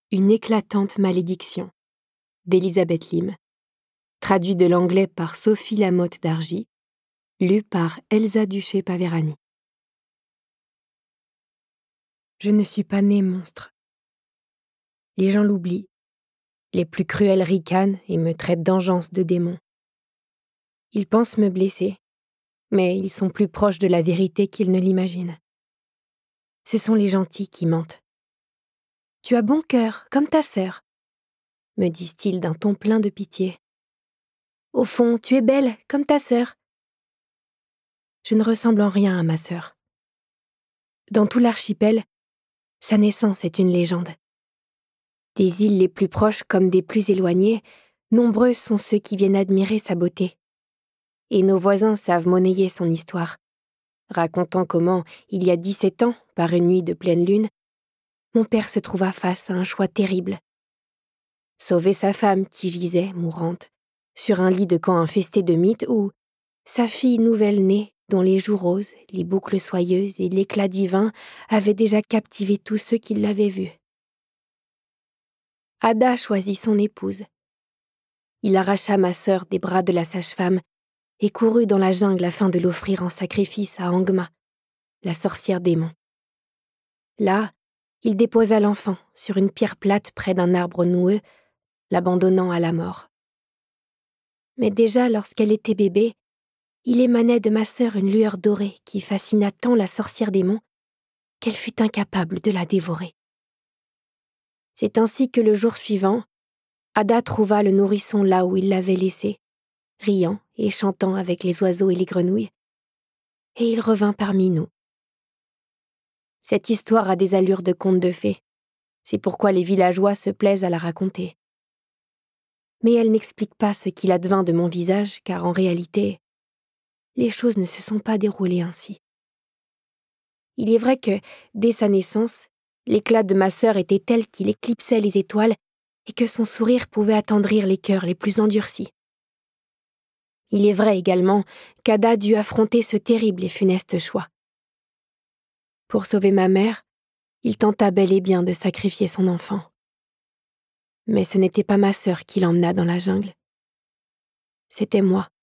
Une éclatante malédiction d'Elisabeth Lim, traduit de l'anglais par Sophie Lamotte d'Argy, lu par Elsa Duché-Paverani. Je ne suis pas née monstre. Les gens l'oublient. Les plus cruels ricanent et me traitent d'engeance de démon. Ils pensent me blesser, mais ils sont plus proches de la vérité qu'ils ne l'imaginent. Ce sont les gentils qui mentent. « Tu as bon cœur, comme ta sœur », me disent-ils d'un ton plein de pitié. « Au fond, tu es belle, comme ta sœur. » Je ne ressemble en rien à ma sœur. Dans tout l'archipel, sa naissance est une légende. Des îles les plus proches comme des plus éloignées, nombreux sont ceux qui viennent admirer sa beauté. Et nos voisins savent monnayer son histoire, racontant comment, il y a 17 ans, par une nuit de pleine lune, mon père se trouva face à un choix terrible. Sauver sa femme qui gisait, mourante, sur un lit de camp infesté de mythes ou sa fille nouvelle-née dont les joues roses, les boucles soyeuses et l'éclat divin avaient déjà captivé tous ceux qui l'avaient vue. Ada choisit son épouse. Il arracha ma sœur des bras de la sage-femme et courut dans la jungle afin de l'offrir en sacrifice à Angma, la sorcière démon. Là, il déposa l'enfant sur une pierre plate près d'un arbre noueux, l'abandonnant à la mort. Mais déjà, lorsqu'elle était bébé, il émanait de ma sœur une lueur dorée qui fascina tant la sorcière démon qu'elle fut incapable de la dévorer. C'est ainsi que le jour suivant, Ada trouva le nourrisson là où il l'avait laissé, riant et chantant avec les oiseaux et les grenouilles, et il revint parmi nous. Cette histoire a des allures de conte de fées, c'est pourquoi les villageois se plaisent à la raconter. Mais elle n'explique pas ce qu'il advint de mon visage, car en réalité, les choses ne se sont pas déroulées ainsi. Il est vrai que, dès sa naissance, l'éclat de ma sœur était tel qu'il éclipsait les étoiles et que son sourire pouvait attendrir les cœurs les plus endurcis. Il est vrai également qu'Ada dut affronter ce terrible et funeste choix. Pour sauver ma mère, il tenta bel et bien de sacrifier son enfant. Mais ce n'était pas ma sœur qui l'emmena dans la jungle. C'était moi.